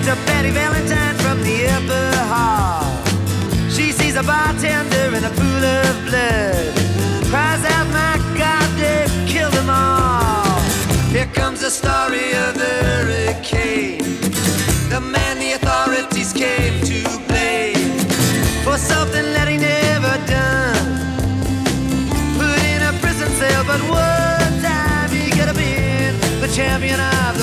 a Betty Valentine from the upper hall. She sees a bartender in a pool of blood, cries out, my God, they've killed them all. Here comes the story of the hurricane, the man the authorities came to blame for something that he never done. Put in a prison cell, but one time he could have been the champion of